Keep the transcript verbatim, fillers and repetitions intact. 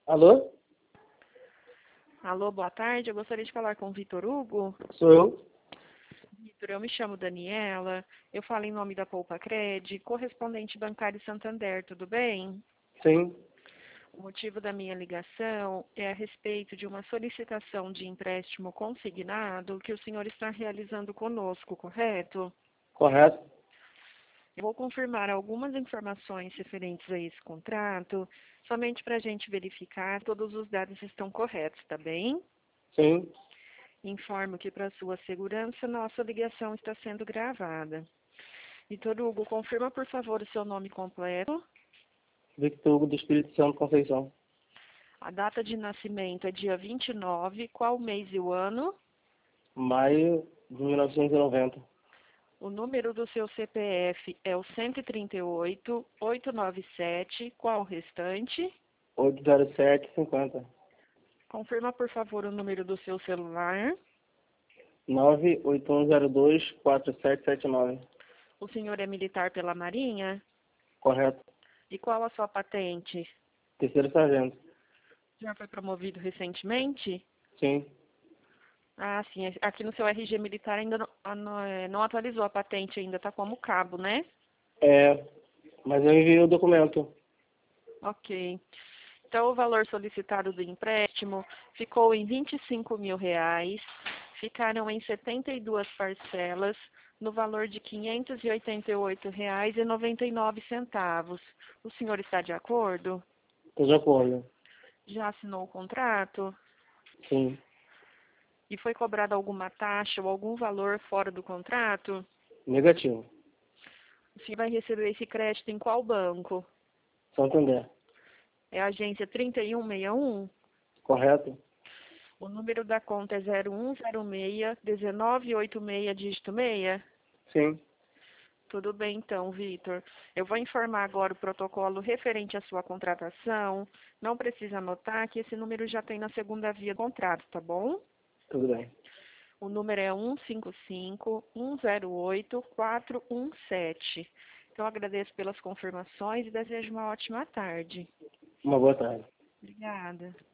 Alô? Alô, boa tarde. Eu gostaria de falar com o Vitor Hugo. Sou eu? Vitor, eu me chamo Daniela. Eu falo em nome da Poupa Cred, correspondente bancário Santander, tudo bem? Sim. O motivo da minha ligação é a respeito de uma solicitação de empréstimo consignado que o senhor está realizando conosco, correto? Correto? Eu vou confirmar algumas informações referentes a esse contrato, somente para a gente verificar que todos os dados estão corretos, tá bem? Sim. Informo que, para sua segurança, nossa ligação está sendo gravada. Vitor Hugo, confirma, por favor, o seu nome completo. Victor Hugo do Espírito Santo Conceição. A data de nascimento é dia vinte e nove, qual o mês e o ano? Maio de mil novecentos e noventa. O número do seu C P F é o cento e trinta e oito, oitocentos e noventa e sete, qual o restante? oito zero sete cinquenta. Confirma, por favor, o número do seu celular. nove oito um zero dois quatro sete sete nove. O senhor é militar pela Marinha? Correto. E qual a sua patente? Terceiro sargento. O senhor foi promovido recentemente? Sim. Ah, sim. Aqui no seu R G militar ainda não, ah, não, é, não atualizou a patente ainda, tá como cabo, né? É, mas eu enviei o documento. Ok. Então, o valor solicitado do empréstimo ficou em vinte e cinco mil reais, ficaram em setenta e duas parcelas, no valor de quinhentos e oitenta e oito reais e noventa e nove centavos. O senhor está de acordo? Estou de acordo. Já assinou o contrato? Sim. E foi cobrada alguma taxa ou algum valor fora do contrato? Negativo. O senhor vai receber esse crédito em qual banco? Santander. É a agência trinta e um sessenta e um? Correto? O número da conta é zero um zero seis, um nove oito seis, dígito seis? Sim. Tudo bem então, Vitor. Eu vou informar agora o protocolo referente à sua contratação. Não precisa anotar que esse número já tem na segunda via do contrato, tá bom? Tudo bem. O número é um cinco cinco, um zero oito, quatro um sete. Então, agradeço pelas confirmações e desejo uma ótima tarde. Uma boa tarde. Obrigada.